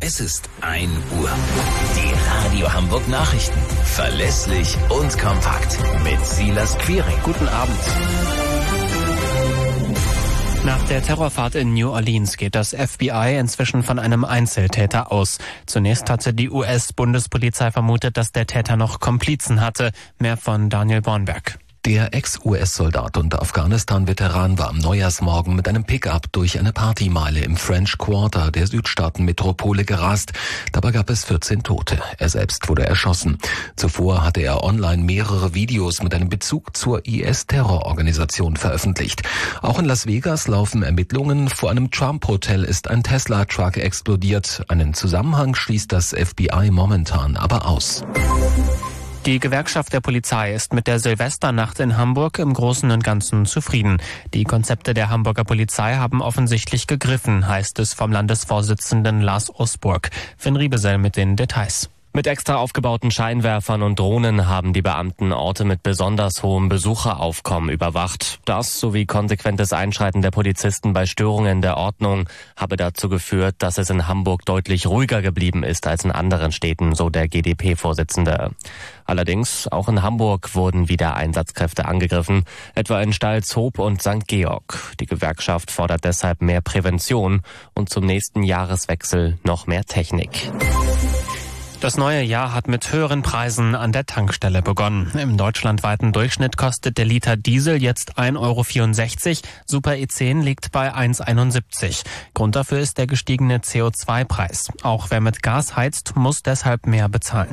Es ist 1 Uhr. Die Radio Hamburg Nachrichten. Verlässlich und kompakt. Mit Silas Quiring. Guten Abend. Nach der Terrorfahrt in New Orleans geht das FBI inzwischen von einem Einzeltäter aus. Zunächst hatte die US-Bundespolizei vermutet, dass der Täter noch Komplizen hatte. Mehr von Daniel Bornberg. Der Ex-US-Soldat und Afghanistan-Veteran war am Neujahrsmorgen mit einem Pickup durch eine Partymeile im French Quarter der Südstaatenmetropole gerast. Dabei gab es 14 Tote. Er selbst wurde erschossen. Zuvor hatte er online mehrere Videos mit einem Bezug zur IS-Terrororganisation veröffentlicht. Auch in Las Vegas laufen Ermittlungen. Vor einem Trump-Hotel ist ein Tesla-Truck explodiert. Einen Zusammenhang schließt das FBI momentan aber aus. Die Gewerkschaft der Polizei ist mit der Silvesternacht in Hamburg im Großen und Ganzen zufrieden. Die Konzepte der Hamburger Polizei haben offensichtlich gegriffen, heißt es vom Landesvorsitzenden Lars Osburg. Finn Riebesell mit den Details. Mit extra aufgebauten Scheinwerfern und Drohnen haben die Beamten Orte mit besonders hohem Besucheraufkommen überwacht. Das sowie konsequentes Einschreiten der Polizisten bei Störungen der Ordnung habe dazu geführt, dass es in Hamburg deutlich ruhiger geblieben ist als in anderen Städten, so der GdP-Vorsitzende. Allerdings, auch in Hamburg wurden wieder Einsatzkräfte angegriffen, etwa in Stalzhoop und St. Georg. Die Gewerkschaft fordert deshalb mehr Prävention und zum nächsten Jahreswechsel noch mehr Technik. Das neue Jahr hat mit höheren Preisen an der Tankstelle begonnen. Im deutschlandweiten Durchschnitt kostet der Liter Diesel jetzt 1,64 €, Super E10 liegt bei 1,71 €. Grund dafür ist der gestiegene CO2-Preis. Auch wer mit Gas heizt, muss deshalb mehr bezahlen.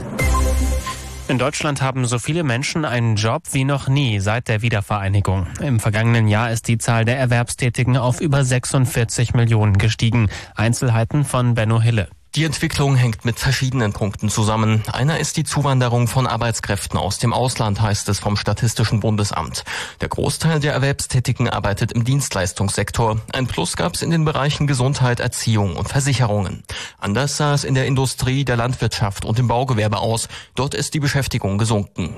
In Deutschland haben so viele Menschen einen Job wie noch nie seit der Wiedervereinigung. Im vergangenen Jahr ist die Zahl der Erwerbstätigen auf über 46 Millionen gestiegen. Einzelheiten von Benno Hille. Die Entwicklung hängt mit verschiedenen Punkten zusammen. Einer ist die Zuwanderung von Arbeitskräften aus dem Ausland, heißt es vom Statistischen Bundesamt. Der Großteil der Erwerbstätigen arbeitet im Dienstleistungssektor. Ein Plus gab es in den Bereichen Gesundheit, Erziehung und Versicherungen. Anders sah es in der Industrie, der Landwirtschaft und im Baugewerbe aus. Dort ist die Beschäftigung gesunken.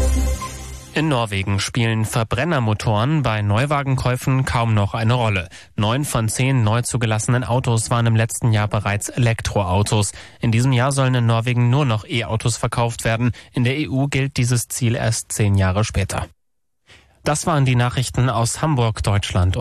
In Norwegen spielen Verbrennermotoren bei Neuwagenkäufen kaum noch eine Rolle. 9 von 10 neu zugelassenen Autos waren im letzten Jahr bereits Elektroautos. In diesem Jahr sollen in Norwegen nur noch E-Autos verkauft werden. In der EU gilt dieses Ziel erst 10 Jahre später. Das waren die Nachrichten aus Hamburg, Deutschland.